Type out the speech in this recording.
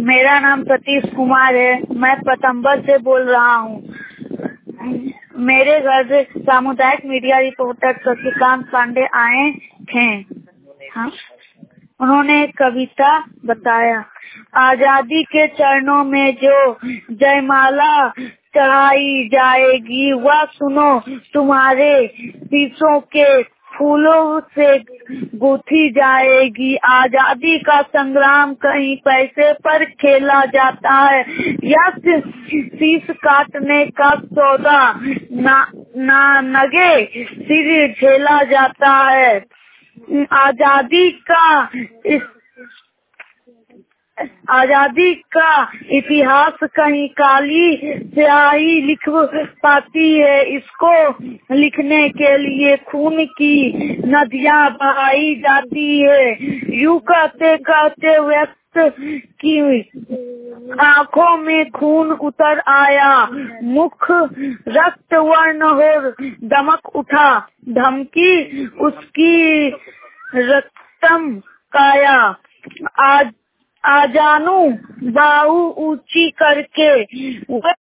मेरा नाम सतीश कुमार है। मैं पतंबर से बोल रहा हूँ। मेरे घर से सामुदायिक मीडिया रिपोर्टर शशिकांत पांडे आए थे। हाँ, उन्होंने एक कविता बताया। आजादी के चरणों में जो जयमाला चढ़ाई जाएगी, वह सुनो तुम्हारे शीशों के फूलों से गूंथी जाएगी। आजादी का संग्राम कहीं पैसे पर खेला जाता है, या शीश काटने का सौदा नगे सिर झेला जाता है। आजादी का इतिहास कहीं काली स्याही लिख पाती है। इसको लिखने के लिए खून की नदियां बहाई जाती है। यूं कहते कहते व्यक्ति की आंखों में खून उतर आया, मुख रक्त वर्ण हो दमक उठा, धमकी उसकी रक्तम काया। आजानू बाहु ऊंची करके